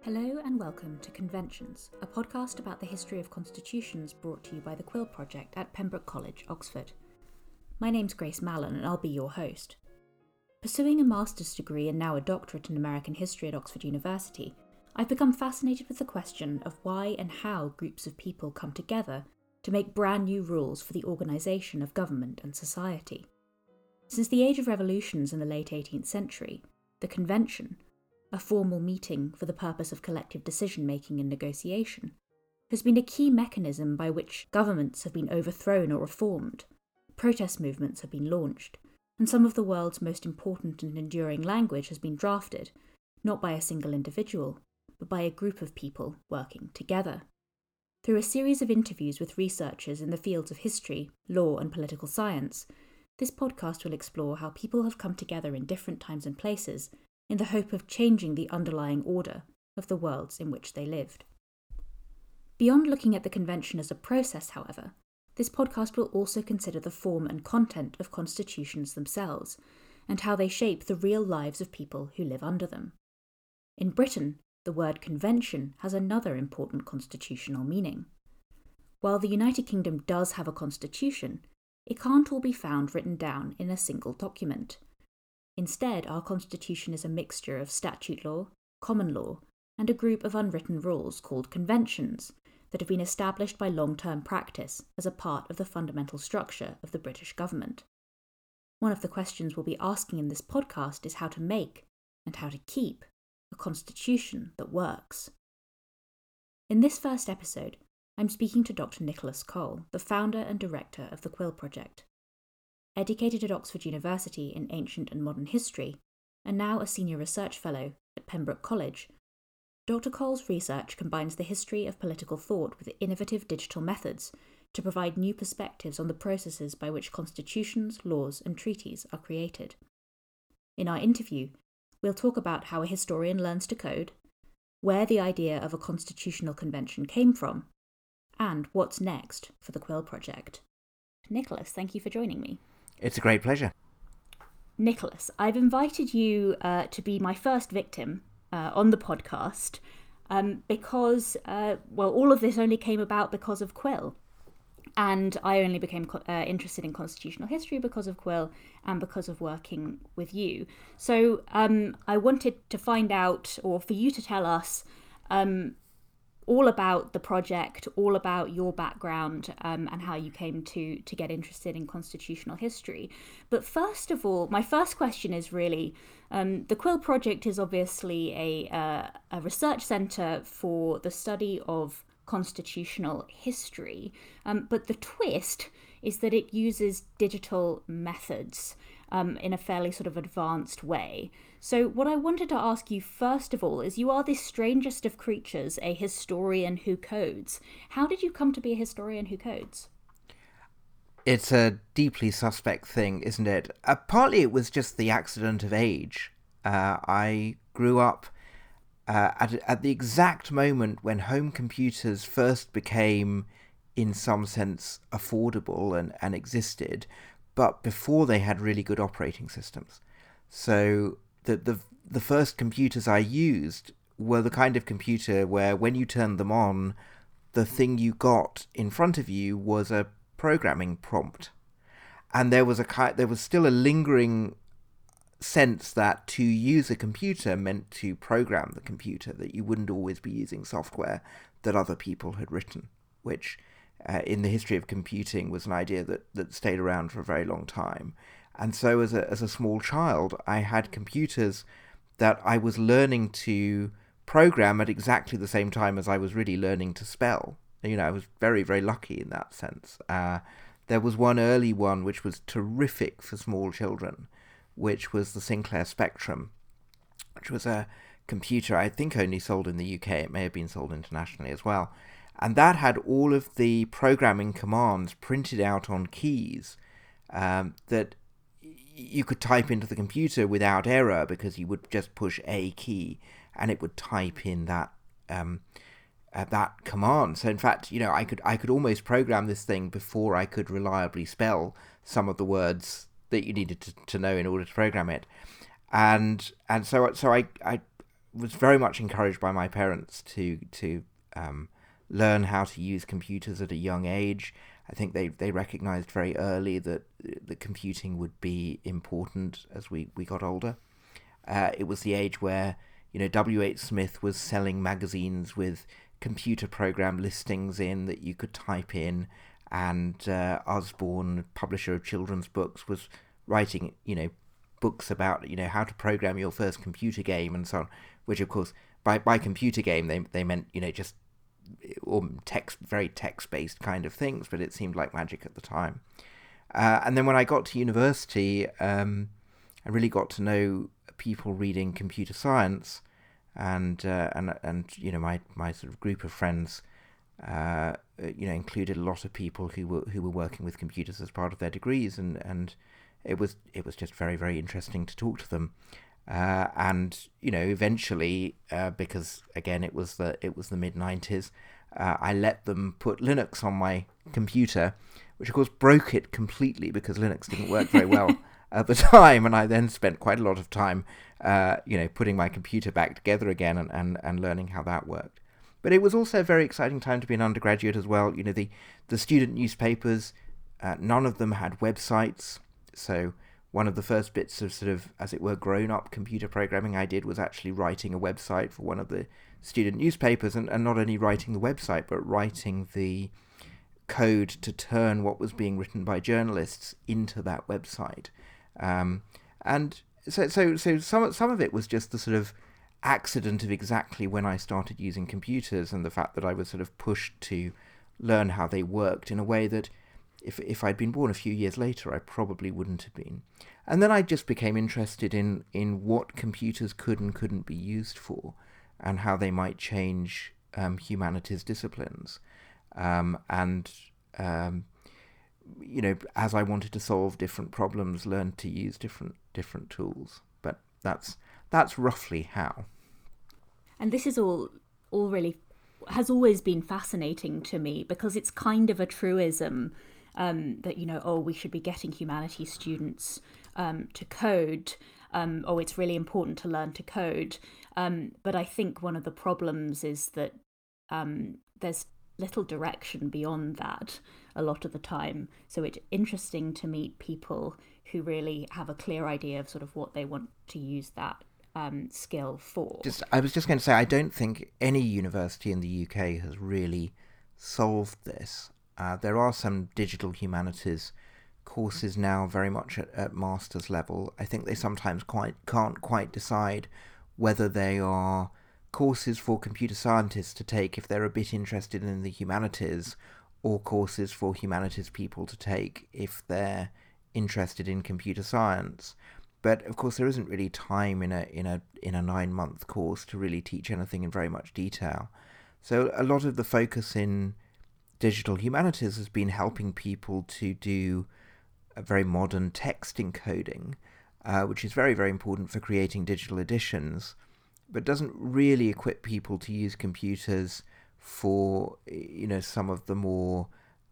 Hello and welcome to Conventions, a podcast about the history of constitutions brought to you by the Quill Project at Pembroke College, Oxford. My name's Grace Mallon and I'll be your host. Pursuing a master's degree and now a doctorate in American history at Oxford University, I've become fascinated with the question of why and how groups of people come together to make brand new rules for the organisation of government and society. Since the age of revolutions in the late 18th century, the Convention, a formal meeting for the purpose of collective decision-making and negotiation, has been a key mechanism by which governments have been overthrown or reformed, protest movements have been launched, and some of the world's most important and enduring language has been drafted, not by a single individual, but by a group of people working together. Through a series of interviews with researchers in the fields of history, law, and political science, this podcast will explore how people have come together in different times and places in the hope of changing the underlying order of the worlds in which they lived. Beyond looking at the convention as a process, however, this podcast will also consider the form and content of constitutions themselves, and how they shape the real lives of people who live under them. In Britain, the word convention has another important constitutional meaning. While the United Kingdom does have a constitution, it can't all be found written down in a single document. Instead, our constitution is a mixture of statute law, common law, and a group of unwritten rules called conventions that have been established by long-term practice as a part of the fundamental structure of the British government. One of the questions we'll be asking in this podcast is how to make, and how to keep, a constitution that works. In this first episode, I'm speaking to Dr. Nicholas Cole, the founder and director of the Quill Project. Educated at Oxford University in ancient and modern history, and now a senior research fellow at Pembroke College, Dr. Cole's research combines the history of political thought with innovative digital methods to provide new perspectives on the processes by which constitutions, laws, and treaties are created. In our interview, we'll talk about how a historian learns to code, where the idea of a constitutional convention came from, and what's next for the Quill Project. Nicholas, thank you for joining me. It's a great pleasure. Nicholas, I've invited you to be my first victim on the podcast because, all of this only came about because of Quill. And I only became interested in constitutional history because of Quill and because of working with you. So I wanted to find out, or for you to tell us, all about the project, all about your background and how you came to get interested in constitutional history. But first of all, my first question is really, the Quill Project is obviously a research centre for the study of constitutional history, but the twist is that it uses digital methods in a fairly sort of advanced way. So what I wanted to ask you first of all is, you are this strangest of creatures, a historian who codes. How did you come to be a historian who codes? It's a deeply suspect thing, isn't it? Partly it was just the accident of age. I grew up at the exact moment when home computers first became, in some sense, affordable and existed, but before they had really good operating systems. So the first computers I used were the kind of computer where when you turned them on, the thing you got in front of you was a programming prompt. And there was still a lingering sense that to use a computer meant to program the computer, that you wouldn't always be using software that other people had written, which in the history of computing was an idea that stayed around for a very long time. And so as a small child, I had computers that I was learning to program at exactly the same time as I was really learning to spell. You know, I was very, very lucky in that sense. There was one early one which was terrific for small children, which was the Sinclair Spectrum, which was a computer I think only sold in the UK. It may have been sold internationally as well. And that had all of the programming commands printed out on keys that you could type into the computer without error, because you would just push a key and it would type in that command. So in fact, you know, I could almost program this thing before I could reliably spell some of the words that you needed to know in order to program it. And so I was very much encouraged by my parents to learn how to use computers at a young age. I think they recognized very early that the computing would be important as we got older. It was the age where, W.H. Smith was selling magazines with computer program listings in that you could type in, and Usborne, publisher of children's books, was writing, books about, how to program your first computer game and so on, which of course, by computer game, they meant, just or very text-based kind of things, but it seemed like magic at the time. And then when I got to university, I really got to know people reading computer science, and my sort of group of friends, included a lot of people who were working with computers as part of their degrees, and it was just very, very interesting to talk to them. And eventually, because again it was the mid-90s, I let them put Linux on my computer, which of course broke it completely because Linux didn't work very well at the time, and I then spent quite a lot of time putting my computer back together again and learning how that worked. But it was also a very exciting time to be an undergraduate as well. The student newspapers, none of them had websites, so one of the first bits of sort of, as it were, grown-up computer programming I did was actually writing a website for one of the student newspapers, and not only writing the website, but writing the code to turn what was being written by journalists into that website. And so some of it was just the sort of accident of exactly when I started using computers, and the fact that I was sort of pushed to learn how they worked in a way that if I'd been born a few years later, I probably wouldn't have been. And then I just became interested in what computers could and couldn't be used for, and how they might change humanities disciplines. As I wanted to solve different problems, learned to use different tools. But that's roughly how. And this is all really has always been fascinating to me, because it's kind of a truism that, we should be getting humanities students to code. It's really important to learn to code. But I think one of the problems is that there's little direction beyond that a lot of the time. So it's interesting to meet people who really have a clear idea of sort of what they want to use that skill for. I was just going to say, I don't think any university in the UK has really solved this. There are some digital humanities courses now very much at master's level. I think they sometimes can't quite decide whether they are courses for computer scientists to take if they're a bit interested in the humanities, or courses for humanities people to take if they're interested in computer science. But of course, there isn't really time in a 9-month course to really teach anything in very much detail. So a lot of the focus in digital humanities has been helping people to do a very modern text encoding, which is very, very important for creating digital editions, but doesn't really equip people to use computers for some of the more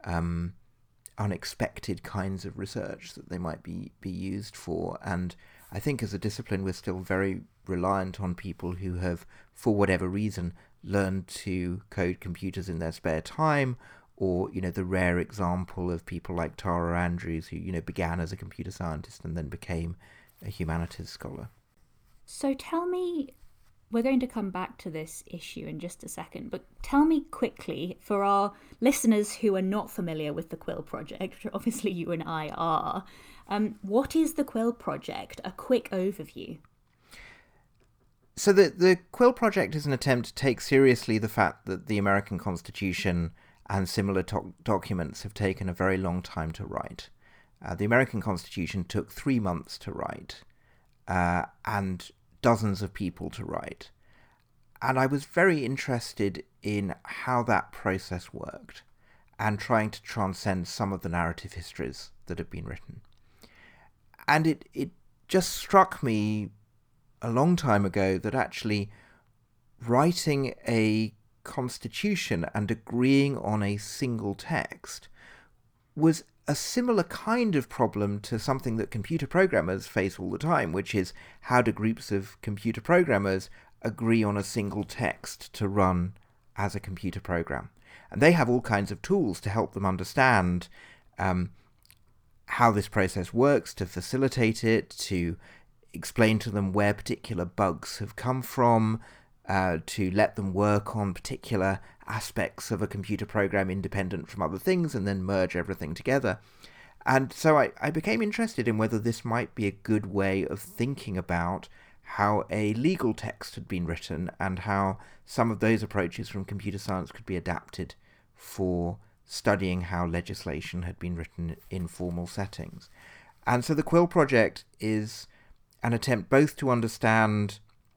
unexpected kinds of research that they might be used for. And I think as a discipline, we're still very reliant on people who have, for whatever reason, learned to code computers in their spare time, or the rare example of people like Tara Andrews, who began as a computer scientist and then became a humanities scholar. So tell me, we're going to come back to this issue in just a second, but tell me quickly, for our listeners who are not familiar with the Quill Project, which obviously you and I are, what is the Quill Project? A quick overview. So the Quill Project is an attempt to take seriously the fact that the American Constitution and similar documents have taken a very long time to write. The American Constitution took 3 months to write, and dozens of people to write. And I was very interested in how that process worked, and trying to transcend some of the narrative histories that have been written. And it just struck me a long time ago that actually writing a constitution and agreeing on a single text was a similar kind of problem to something that computer programmers face all the time, which is how do groups of computer programmers agree on a single text to run as a computer program. And they have all kinds of tools to help them understand how this process works, to facilitate it, to explain to them where particular bugs have come from, to let them work on particular aspects of a computer program independent from other things, and then merge everything together. And so I became interested in whether this might be a good way of thinking about how a legal text had been written, and how some of those approaches from computer science could be adapted for studying how legislation had been written in formal settings. And so the Quill project is an attempt both to understand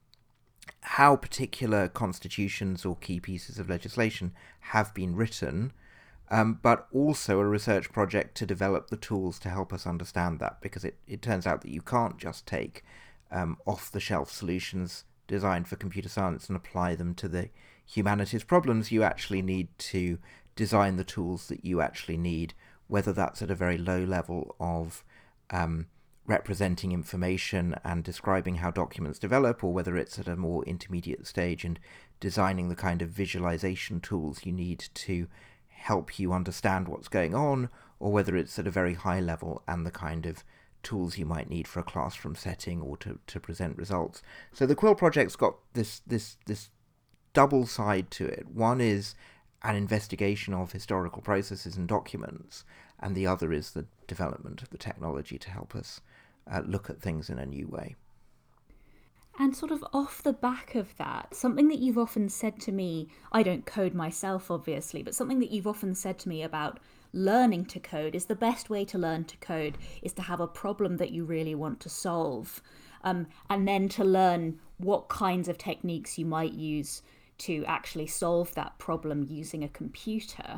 how particular constitutions or key pieces of legislation have been written, but also a research project to develop the tools to help us understand that, because it turns out that you can't just take off-the-shelf solutions designed for computer science and apply them to the humanities problems. You actually need to design the tools that you actually need, whether that's at a very low level of representing information and describing how documents develop, or whether it's at a more intermediate stage and designing the kind of visualization tools you need to help you understand what's going on, or whether it's at a very high level and the kind of tools you might need for a classroom setting or to present results. So the Quill project's got this double side to it. One is an investigation of historical processes and documents, and the other is the development of the technology to help us look at things in a new way. And sort of off the back of that, something that you've often said to me, I don't code myself obviously, but something that you've often said to me about learning to code is the best way to learn to code is to have a problem that you really want to solve, and then to learn what kinds of techniques you might use to actually solve that problem using a computer.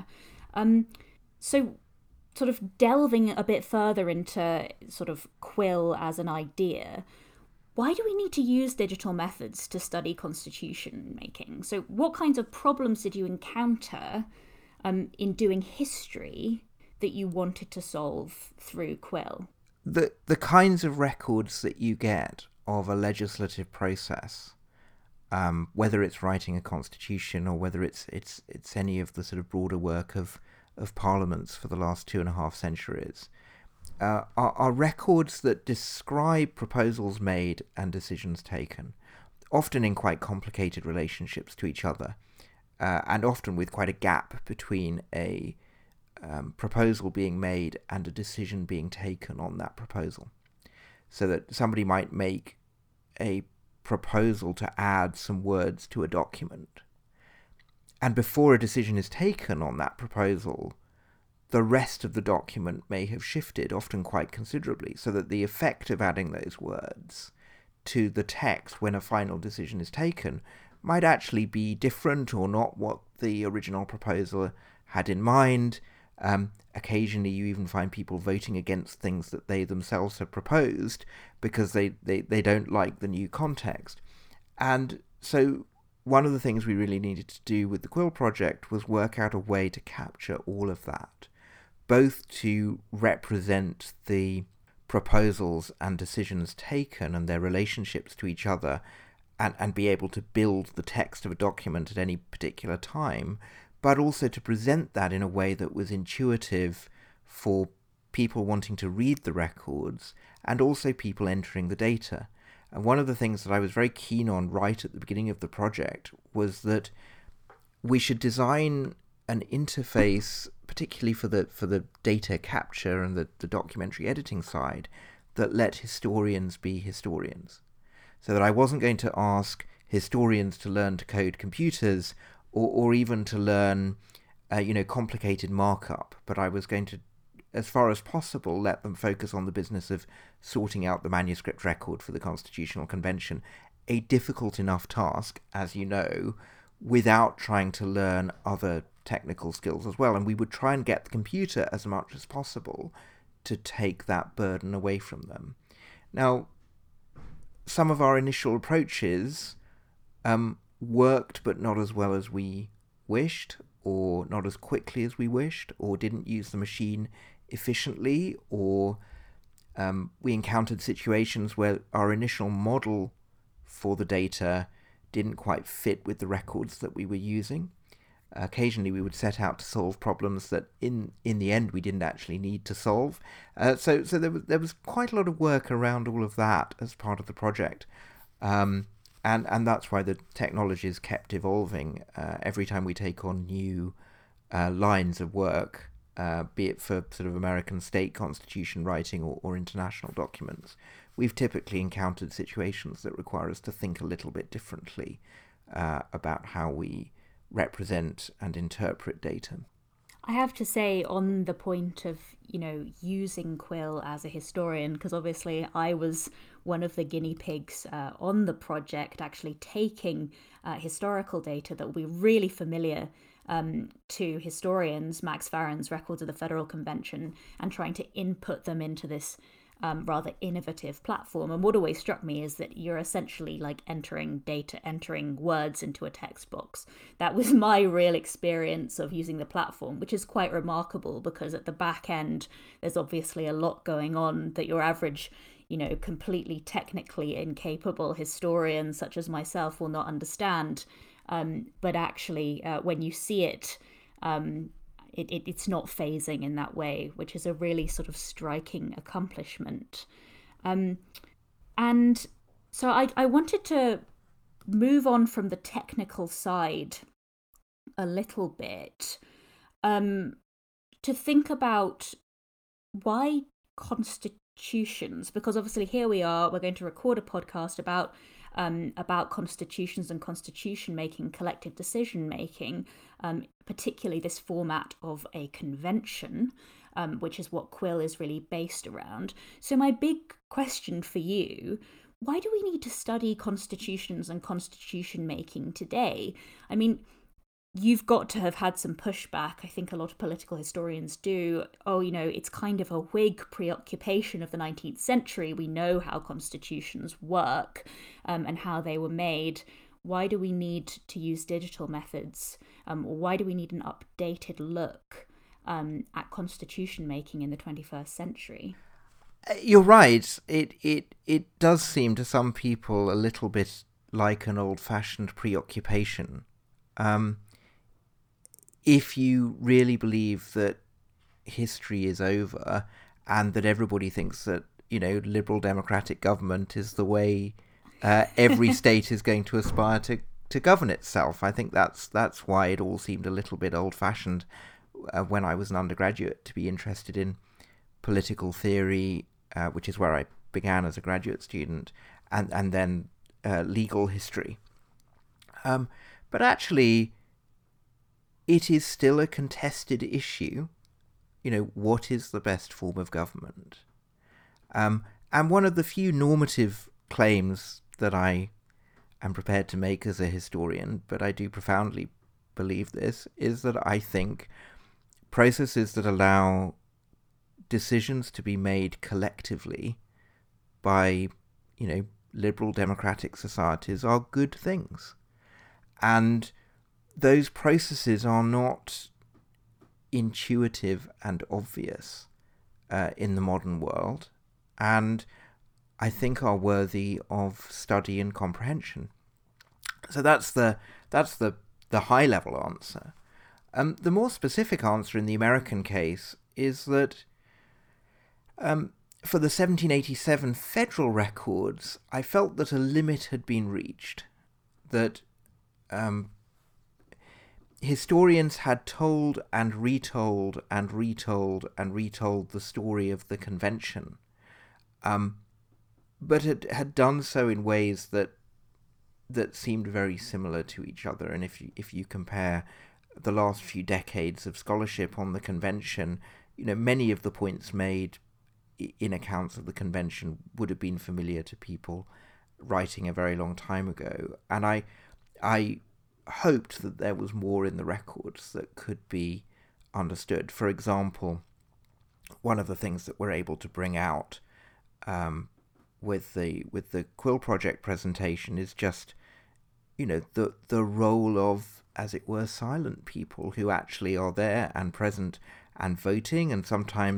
So sort of delving a bit further into sort of Quill as an idea, why do we need to use digital methods to study constitution making? So what kinds of problems did you encounter in doing history that you wanted to solve through Quill? The kinds of records that you get of a legislative process, whether it's writing a constitution or whether it's any of the sort of broader work of parliaments for the last 2.5 centuries, are records that describe proposals made and decisions taken, often in quite complicated relationships to each other, and often with quite a gap between a proposal being made and a decision being taken on that proposal. So that somebody might make a proposal to add some words to a document, and before a decision is taken on that proposal, the rest of the document may have shifted, often quite considerably, so that the effect of adding those words to the text when a final decision is taken might actually be different or not what the original proposal had in mind. Occasionally you even find people voting against things that they themselves have proposed because they don't like the new context. And so one of the things we really needed to do with the Quill project was work out a way to capture all of that, both to represent the proposals and decisions taken and their relationships to each other, and be able to build the text of a document at any particular time, but also to present that in a way that was intuitive for people wanting to read the records and also people entering the data. And one of the things that I was very keen on right at the beginning of the project was that we should design an interface, particularly for the data capture and the documentary editing side, that let historians be historians. So that I wasn't going to ask historians to learn to code computers or even to learn complicated markup, but I was going to, as far as possible, let them focus on the business of sorting out the manuscript record for the Constitutional Convention, a difficult enough task, as you know, without trying to learn other technical skills as well. And we would try and get the computer as much as possible to take that burden away from them. Now, some of our initial approaches worked, but not as well as we wished, or not as quickly as we wished, or didn't use the machine efficiently, or we encountered situations where our initial model for the data didn't quite fit with the records that we were using. Occasionally we would set out to solve problems that in the end we didn't actually need to solve. So there was quite a lot of work around all of that as part of the project. And that's why the technologies kept evolving. Every time we take on new lines of work, be it for sort of American state constitution writing or international documents, we've typically encountered situations that require us to think a little bit differently about how we represent and interpret data. I have to say, on the point of, using Quill as a historian, because obviously I was one of the guinea pigs on the project, actually taking historical data that will be really familiar to historians, Max Farren's Records of the Federal Convention, and trying to input them into this rather innovative platform. And what always struck me is that you're essentially like entering words into a text box. That was my real experience of using the platform, which is quite remarkable because at the back end, there's obviously a lot going on that your average, completely technically incapable historian such as myself will not understand. But actually, when you see it, it's not phasing in that way, which is a really sort of striking accomplishment. And so I wanted to move on from the technical side a little bit to think about why constitutions, because obviously here we're going to record a podcast about constitutions and constitution making, collective decision making, particularly this format of a convention, which is what Quill is really based around. So my big question for you, why do we need to study constitutions and constitution making today? I mean, you've got to have had some pushback. I think a lot of political historians do. Oh, it's kind of a Whig preoccupation of the 19th century. We know how constitutions work and how they were made. Why do we need to use digital methods? Or why do we need an updated look at constitution making in the 21st century? You're right. It does seem to some people a little bit like an old-fashioned preoccupation. If you really believe that history is over and that everybody thinks that, liberal democratic government is the way every state is going to aspire to govern itself, I think that's why it all seemed a little bit old-fashioned when I was an undergraduate to be interested in political theory, which is where I began as a graduate student, and then legal history. But actually, it is still a contested issue. What is the best form of government? And one of the few normative claims that I am prepared to make as a historian, but I do profoundly believe this, is that I think processes that allow decisions to be made collectively by, liberal democratic societies are good things. And those processes are not intuitive and obvious in the modern world, and I think are worthy of study and comprehension. So that's the high level answer. The more specific answer in the American case is that for the 1787 federal records, I felt that a limit had been reached, that historians had told and retold and retold and retold the story of the convention, but it had done so in ways that seemed very similar to each other. And if you compare the last few decades of scholarship on the convention, many of the points made in accounts of the convention would have been familiar to people writing a very long time ago. And I hoped that there was more in the records that could be understood. For example, one of the things that we're able to bring out with the Quill Project presentation is just, the role of, as it were, silent people who actually are there and present and voting, and sometimes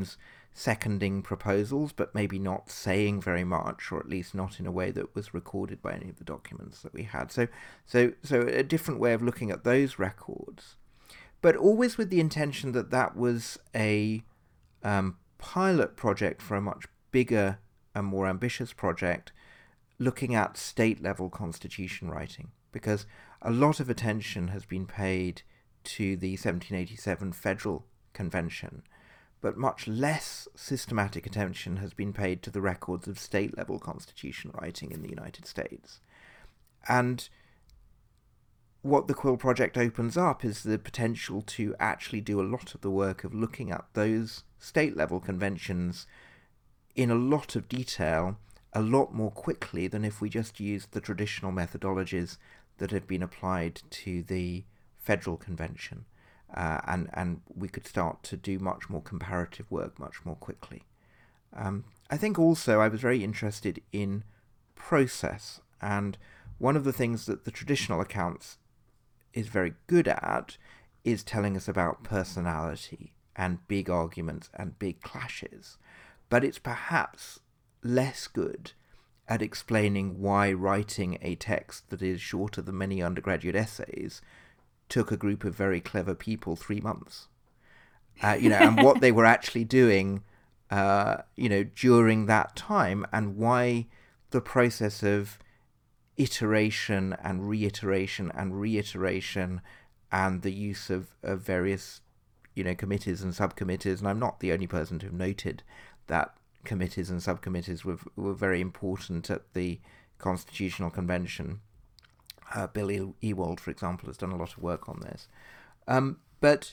seconding proposals, but maybe not saying very much, or at least not in a way that was recorded by any of the documents that we had. So a different way of looking at those records, but always with the intention that that was a pilot project for a much bigger and more ambitious project, looking at state-level constitution writing, because a lot of attention has been paid to the 1787 Federal Convention, but much less systematic attention has been paid to the records of state-level constitution writing in the United States. And what the Quill Project opens up is the potential to actually do a lot of the work of looking at those state-level conventions in a lot of detail, a lot more quickly than if we just used the traditional methodologies that have been applied to the Federal Convention. And we could start to do much more comparative work much more quickly. I think also I was very interested in process, and one of the things that the traditional accounts is very good at is telling us about personality and big arguments and big clashes, but it's perhaps less good at explaining why writing a text that is shorter than many undergraduate essays took a group of very clever people 3 months, and what they were actually doing, during that time, and why the process of iteration and reiteration and the use of various, committees and subcommittees. And I'm not the only person to have noted that committees and subcommittees were very important at the Constitutional Convention. Bill Ewald, for example, has done a lot of work on this. But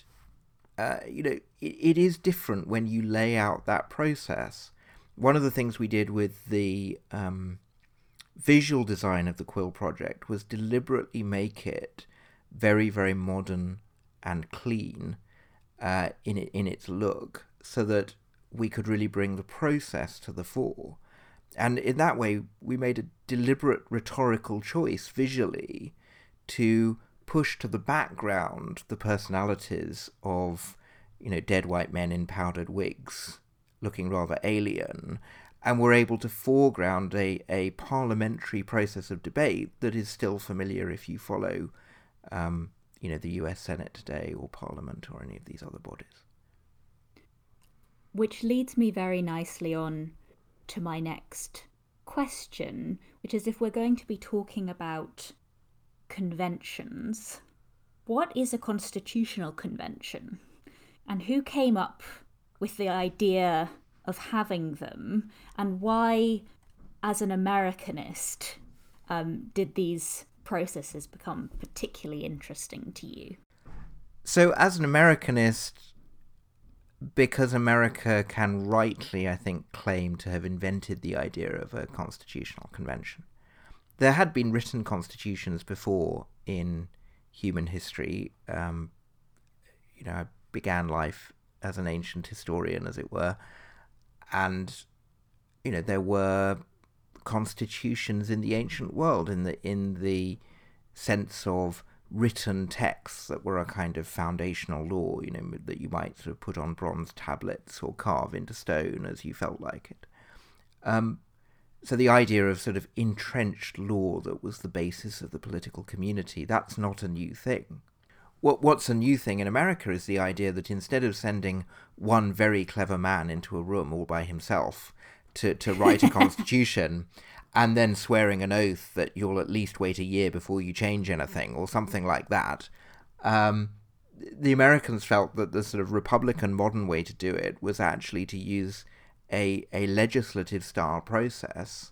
it is different when you lay out that process. One of the things we did with the visual design of the Quill Project was deliberately make it very, very modern and clean in its look, so that we could really bring the process to the fore. And in that way, we made a deliberate rhetorical choice visually to push to the background the personalities of, dead white men in powdered wigs looking rather alien, and we're able to foreground a parliamentary process of debate that is still familiar if you follow, the US Senate today, or Parliament, or any of these other bodies. Which leads me very nicely on to my next question, which is, if we're going to be talking about conventions, what is a constitutional convention? And who came up with the idea of having them, and why, as an Americanist, did these processes become particularly interesting to you? So as an Americanist, because America can rightly, I think, claim to have invented the idea of a constitutional convention. There had been written constitutions before in human history. I began life as an ancient historian, as it were, and there were constitutions in the ancient world in the sense of written texts that were a kind of foundational law, that you might sort of put on bronze tablets or carve into stone as you felt like it. So the idea of sort of entrenched law that was the basis of the political community, that's not a new thing. What's a new thing in America is the idea that instead of sending one very clever man into a room all by himself to write a constitution, and then swearing an oath that you'll at least wait a year before you change anything, or something like that, the Americans felt that the sort of Republican modern way to do it was actually to use a legislative style process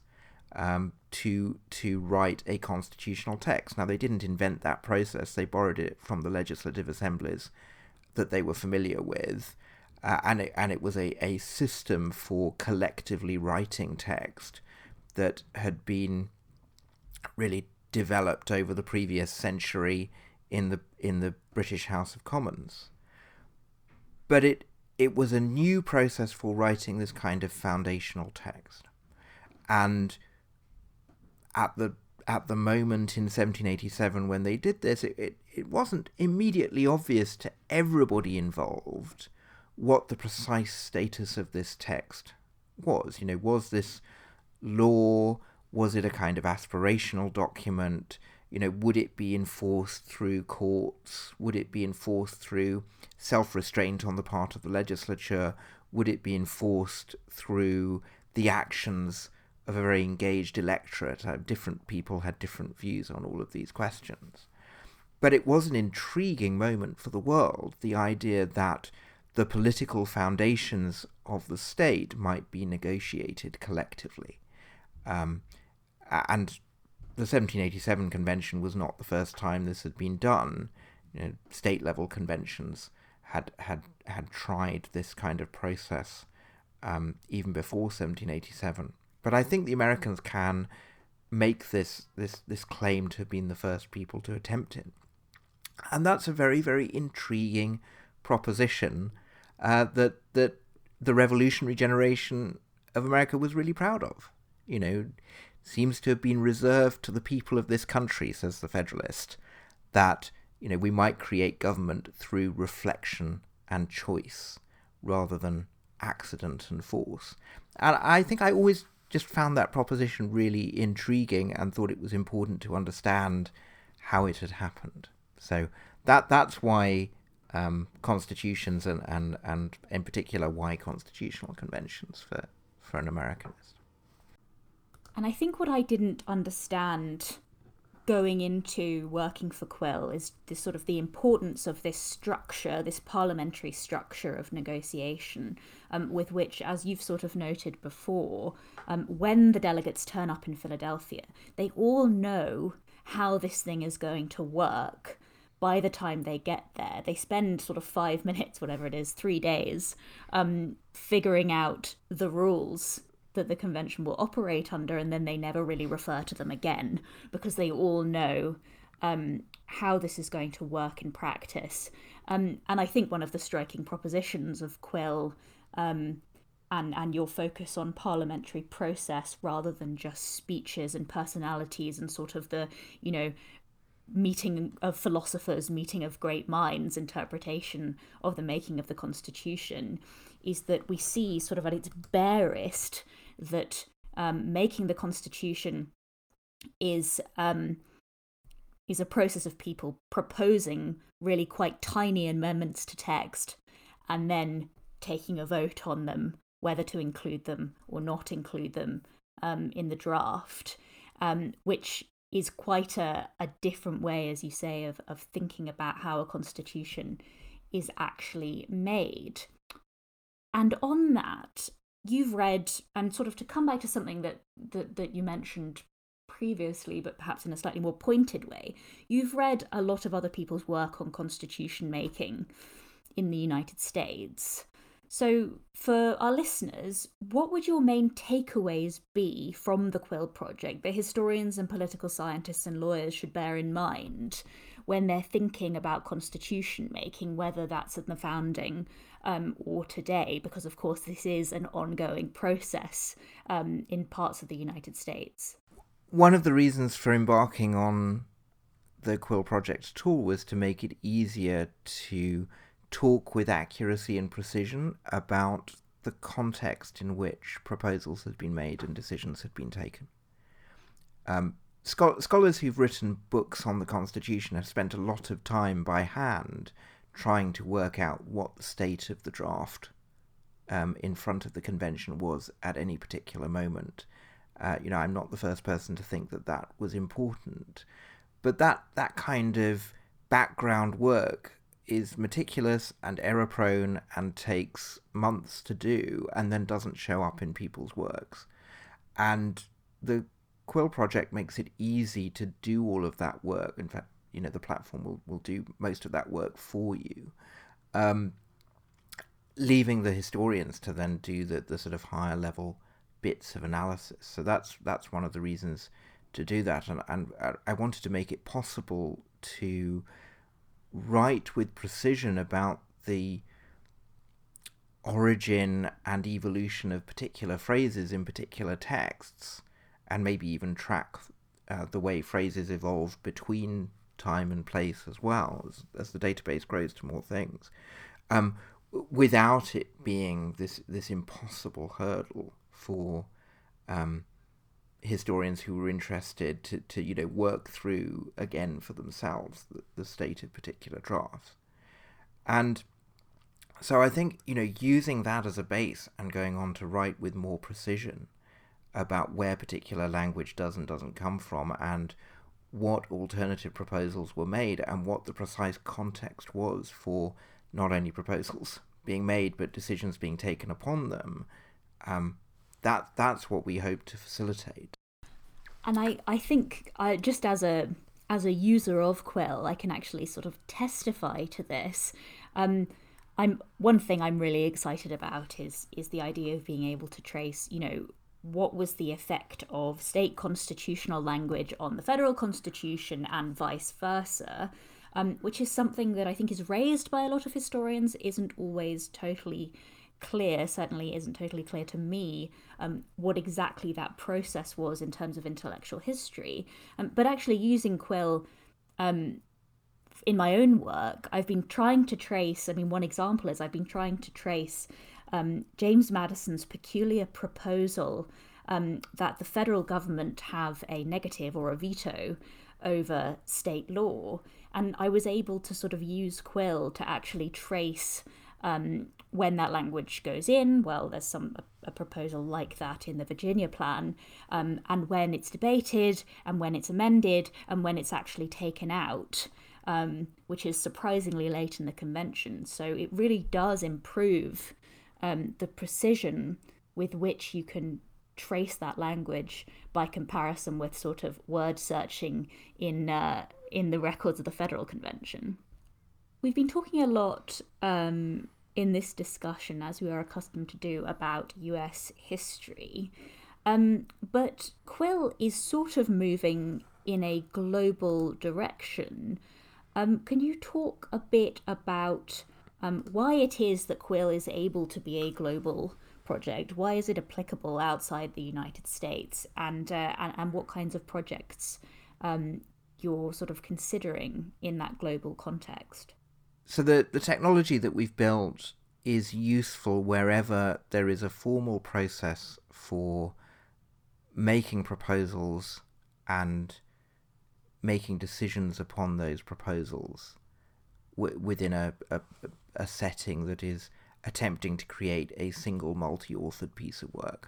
to write a constitutional text. Now, they didn't invent that process. They borrowed it from the legislative assemblies that they were familiar with, and it was a system for collectively writing text that had been really developed over the previous century in the British House of Commons. But it was a new process for writing this kind of foundational text. And at the moment in 1787 when they did this, it wasn't immediately obvious to everybody involved what the precise status of this text was. Was this law? Was it a kind of aspirational document? Would it be enforced through courts? Would it be enforced through self-restraint on the part of the legislature? Would it be enforced through the actions of a very engaged electorate? Different people had different views on all of these questions. But it was an intriguing moment for the world, the idea that the political foundations of the state might be negotiated collectively. And the 1787 convention was not the first time this had been done. State-level conventions had tried this kind of process even before 1787. But I think the Americans can make this claim to have been the first people to attempt it. And that's a very, very intriguing proposition that the revolutionary generation of America was really proud of. Seems to have been reserved to the people of this country, says the Federalist, that we might create government through reflection and choice rather than accident and force. And I think I always just found that proposition really intriguing and thought it was important to understand how it had happened. So that's why constitutions and in particular why constitutional conventions for an Americanist. And I think what I didn't understand going into working for Quill is this sort of the importance of this structure, this parliamentary structure of negotiation, with which, as you've sort of noted before, when the delegates turn up in Philadelphia, they all know how this thing is going to work. By the time they get there, they spend sort of 5 minutes, whatever it is, 3 days, figuring out the rules that the convention will operate under, and then they never really refer to them again because they all know how this is going to work in practice. And I think one of the striking propositions of Quill and your focus on parliamentary process rather than just speeches and personalities and sort of the, meeting of philosophers, meeting of great minds, interpretation of the making of the Constitution, is that we see sort of at its barest that making the Constitution is a process of people proposing really quite tiny amendments to text and then taking a vote on them, whether to include them or not include them in the draft, which is quite a different way, as you say, of thinking about how a constitution is actually made. And on that, you've read, and sort of to come back to something that you mentioned previously, but perhaps in a slightly more pointed way, you've read a lot of other people's work on constitution making in the United States. So for our listeners, what would your main takeaways be from the Quill Project that historians and political scientists and lawyers should bear in mind when they're thinking about constitution making, whether that's at the founding or today? Because, of course, this is an ongoing process in parts of the United States. One of the reasons for embarking on the Quill Project at all was to make it easier to talk with accuracy and precision about the context in which proposals had been made and decisions had been taken. Scholars who've written books on the Constitution have spent a lot of time by hand trying to work out what the state of the draft in front of the convention was at any particular moment. I'm not the first person to think that was important, but that kind of background work is meticulous and error-prone and takes months to do and then doesn't show up in people's works. And the Quill Project makes it easy to do all of that work. In fact, the platform will do most of that work for you, leaving the historians to then do the sort of higher level bits of analysis. So that's one of the reasons to do that. And I wanted to make it possible to write with precision about the origin and evolution of particular phrases in particular texts, and maybe even track the way phrases evolve between time and place as well as the database grows to more things, without it being this impossible hurdle for historians who were interested to work through again for themselves the state of particular drafts. And so I think, using that as a base and going on to write with more precision about where particular language does and doesn't come from, and what alternative proposals were made, and what the precise context was for not only proposals being made, but decisions being taken upon them, that's what we hope to facilitate. And I think just as a user of Quill, I can actually sort of testify to this. One thing I'm really excited about is the idea of being able to trace, what was the effect of state constitutional language on the federal constitution and vice versa, which is something that I think is raised by a lot of historians, isn't always totally clear, certainly isn't totally clear to me, what exactly that process was in terms of intellectual history. But actually using Quill in my own work, I've been trying to trace, one example is I've been trying to trace James Madison's peculiar proposal that the federal government have a negative or a veto over state law. And I was able to sort of use Quill to actually trace when that language goes in. Well, there's a proposal like that in the Virginia plan, and when it's debated, and when it's amended, and when it's actually taken out, which is surprisingly late in the convention. So it really does improve the precision with which you can trace that language by comparison with sort of word searching in the records of the Federal Convention. We've been talking a lot in this discussion, as we are accustomed to do, about US history, but Quill is sort of moving in a global direction. Can you talk a bit about why it is that Quill is able to be a global project? Why is it applicable outside the United States, and what kinds of projects you're sort of considering in that global context? So the technology that we've built is useful wherever there is a formal process for making proposals and making decisions upon those proposals within a setting that is attempting to create a single multi-authored piece of work.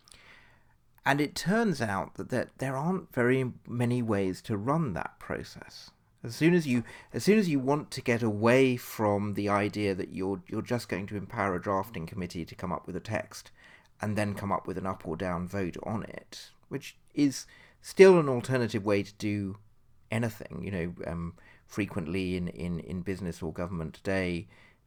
And it turns out that there aren't very many ways to run that process. As soon as you want to get away from the idea that you're just going to empower a drafting committee to come up with a text and then come up with an up or down vote on it, which is still an alternative way to do anything. Frequently in business or government today,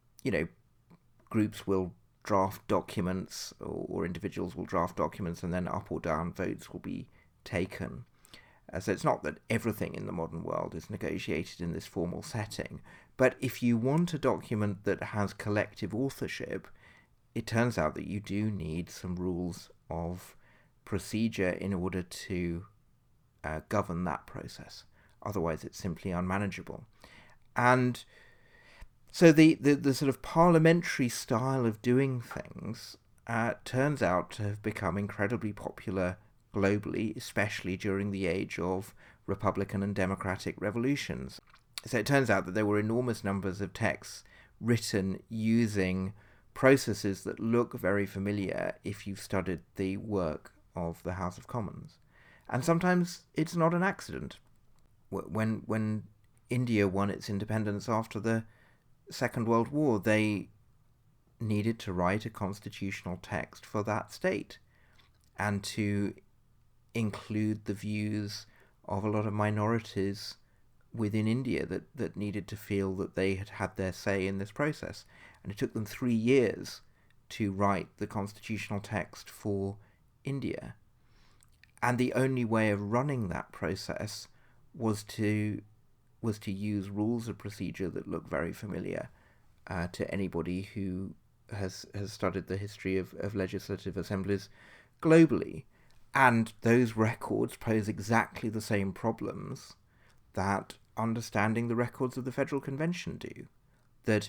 groups will draft documents, or individuals will draft documents, and then up or down votes will be taken. So it's not that everything in the modern world is negotiated in this formal setting, but if you want a document that has collective authorship, it turns out that you do need some rules of procedure in order to govern that process. Otherwise, it's simply unmanageable. And so the sort of parliamentary style of doing things turns out to have become incredibly popular globally, especially during the age of Republican and Democratic revolutions. So it turns out that there were enormous numbers of texts written using processes that look very familiar if you've studied the work of the House of Commons. And sometimes it's not an accident. When India won its independence after the Second World War, they needed to write a constitutional text for that state and to include the views of a lot of minorities within India that needed to feel that they had had their say in this process. And it took them 3 years to write the constitutional text for India. And the only way of running that process was to use rules of procedure that look very familiar to anybody who has studied the history of legislative assemblies globally. And those records pose exactly the same problems that understanding the records of the Federal Convention do. That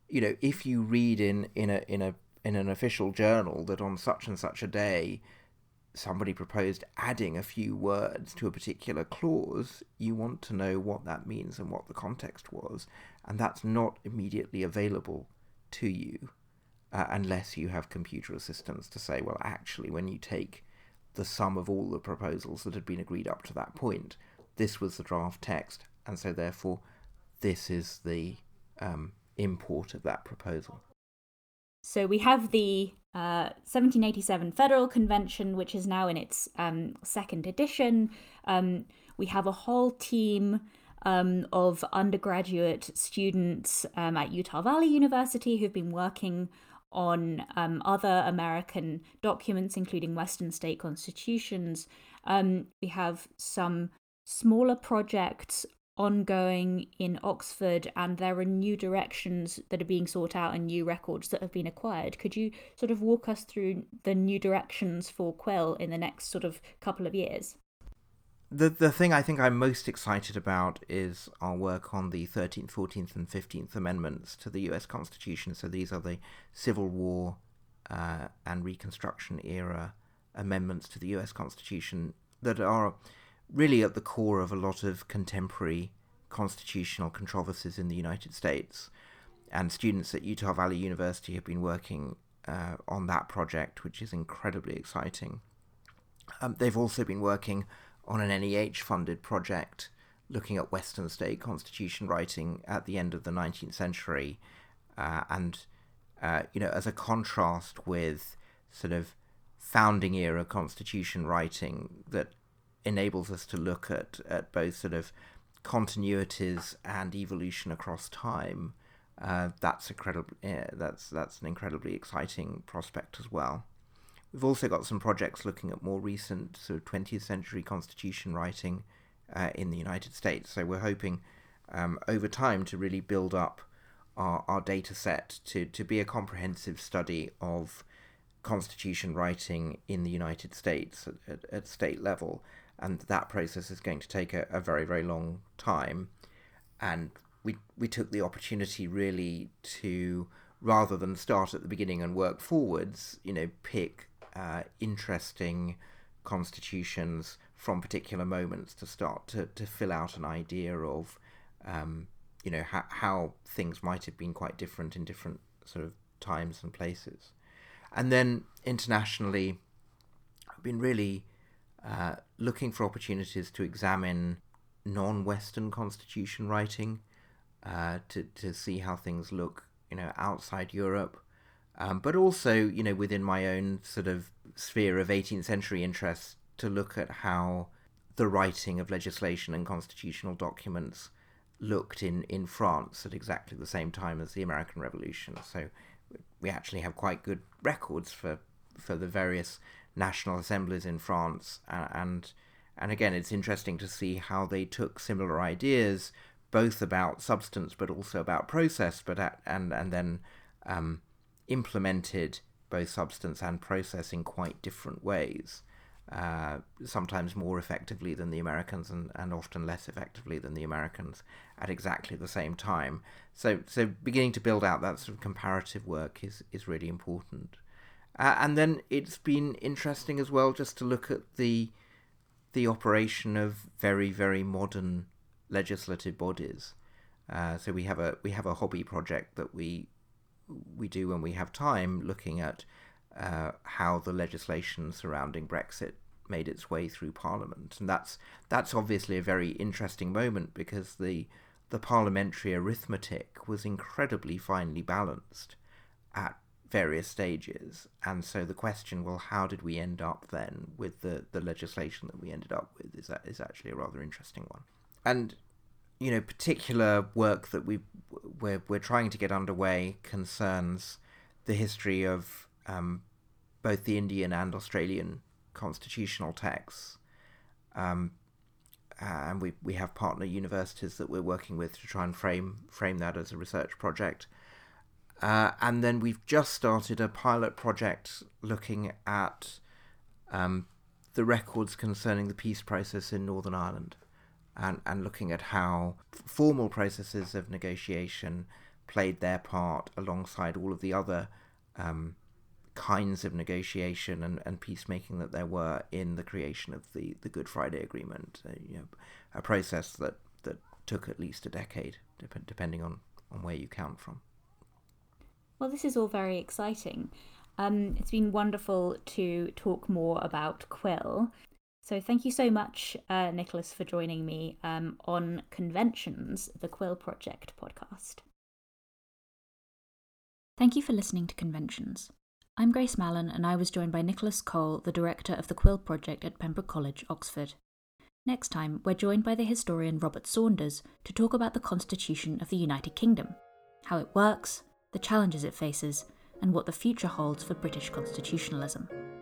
if you read in an official journal that on such and such a day somebody proposed adding a few words to a particular clause, you want to know what that means and what the context was, and that's not immediately available to you unless you have computer assistance to say, well, actually, when you take the sum of all the proposals that had been agreed up to that point, this was the draft text, and so therefore this is the import of that proposal. So we have the 1787 Federal Convention, which is now in its second edition. We have a whole team of undergraduate students at Utah Valley University who've been working on other American documents, including Western state constitutions. We have some smaller projects ongoing in Oxford, and there are new directions that are being sought out and new records that have been acquired. Could you sort of walk us through the new directions for Quill in the next sort of couple of years? The thing I think I'm most excited about is our work on the 13th, 14th and 15th Amendments to the US Constitution. So these are the Civil War and Reconstruction era amendments to the US Constitution that are really at the core of a lot of contemporary constitutional controversies in the United States. And students at Utah Valley University have been working on that project, which is incredibly exciting. They've also been working on an NEH-funded project looking at Western state constitution writing at the end of the 19th century. As a contrast with sort of founding era constitution writing that enables us to look at both sort of continuities and evolution across time. That's an incredibly exciting prospect as well. We've also got some projects looking at more recent sort of 20th century constitution writing in the United States. So we're hoping over time to really build up our data set to be a comprehensive study of constitution writing in the United States at state level. And that process is going to take a very, very long time. And we took the opportunity really to, rather than start at the beginning and work forwards, pick interesting constitutions from particular moments to start to fill out an idea of, how things might have been quite different in different sort of times and places. And then internationally, I've been really looking for opportunities to examine non-Western constitution writing, to see how things look, outside Europe, but also, within my own sort of sphere of 18th century interests, to look at how the writing of legislation and constitutional documents looked in France at exactly the same time as the American Revolution. So we actually have quite good records for the various national assemblies in France, and again, it's interesting to see how they took similar ideas, both about substance but also about process, and then implemented both substance and process in quite different ways, sometimes more effectively than the Americans and often less effectively than the Americans at exactly the same time. So beginning to build out that sort of comparative work is really important. And then it's been interesting as well just to look at the operation of very, very modern legislative bodies. So we have a hobby project that we do when we have time, looking at how the legislation surrounding Brexit made its way through Parliament, and that's obviously a very interesting moment because the parliamentary arithmetic was incredibly finely balanced at various stages, and so the question, well, how did we end up then with the legislation that we ended up with is actually a rather interesting one. And particular work that we're trying to get underway concerns the history of both the Indian and Australian constitutional texts, and we have partner universities that we're working with to try and frame that as a research project. And then we've just started a pilot project looking at the records concerning the peace process in Northern Ireland, and looking at how formal processes of negotiation played their part alongside all of the other kinds of negotiation and peacemaking that there were in the creation of the Good Friday Agreement, a process that took at least a decade, depending on where you count from. Well, this is all very exciting. It's been wonderful to talk more about Quill. So thank you so much, Nicholas, for joining me on Conventions, the Quill Project podcast. Thank you for listening to Conventions. I'm Grace Mallon, and I was joined by Nicholas Cole, the director of the Quill Project at Pembroke College, Oxford. Next time, we're joined by the historian Robert Saunders to talk about the Constitution of the United Kingdom, how it works, the challenges it faces, and what the future holds for British constitutionalism.